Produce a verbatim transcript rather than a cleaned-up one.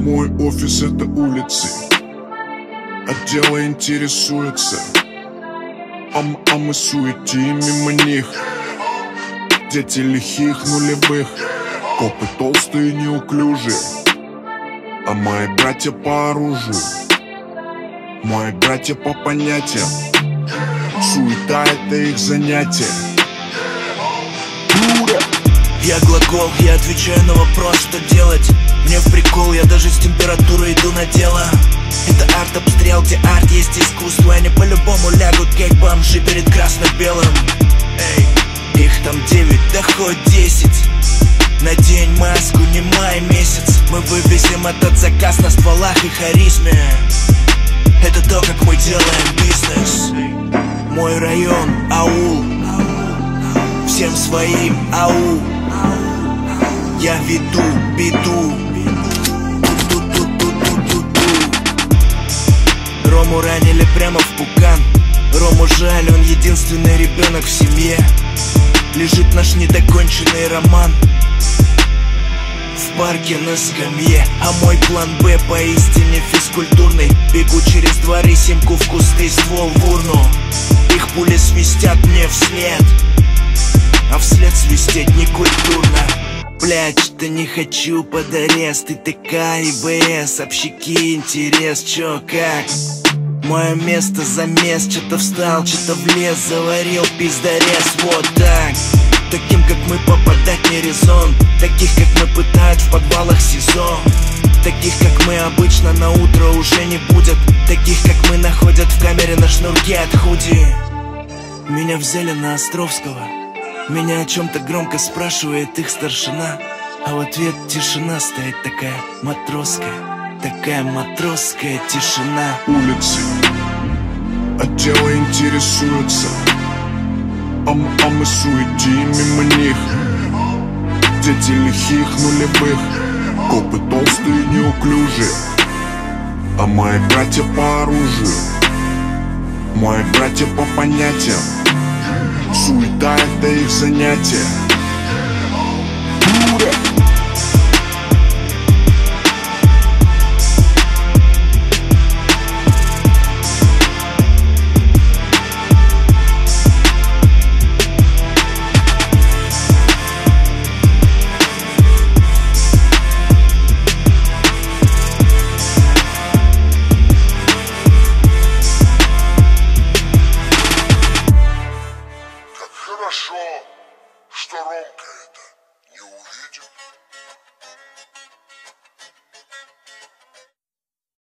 Мой офис — это улицы, отделы интересуются, а, м- а мы суетим мимо них. Дети лихих нулевых, копы толстые и неуклюжие, а мои братья по оружию, мои братья по понятиям. Суета — это их занятие. Я глагол, я отвечаю на вопрос, что делать. Мне в прикол, я даже с температурой иду на дело. Это арт-обстрел, где арт есть искусство. Они по-любому лягут, как бомжи перед красно-белым. Эй, их там девять, да хоть десять. Надень маску, не май месяц. Мы вывезем этот заказ на стволах и харизме. Это то, как мы делаем бизнес. Мой район, аул, всем своим, ау. Я веду беду. Рому ранили прямо в пукан. Рому жаль, он единственный ребенок в семье. Лежит наш недоконченный роман в парке на скамье. А мой план Б поистине физкультурный. Бегу через дворы, симку в кусты, ствол в урну. Их пули свистят мне вслед, а вслед свистеть некультурно. Блять, что не хочу под арест. Ты такая ИБС, общики, интерес, чё, как? Мое место замес, что-то встал, что-то влез, заварил пиздарез, вот так. Таким, как мы, попадать не резон. Таких, как мы, пытают в подвалах СИЗО. Таких, как мы, обычно на утро уже не будет. Таких, как мы, находят в камере на шнурке от худи. Меня взяли на Островского. Меня о чем-то громко спрашивает их старшина, а в ответ тишина стоит такая матросская, такая матросская тишина. Улицы, отделы интересуются, а, м- а мы суетим мимо них. Дети лихих нулевых, копы толстые и неуклюжие, а мои братья по оружию, мои братья по понятиям. Суета — это их занятие. Дура! Хорошо, что Ромка это не увидел.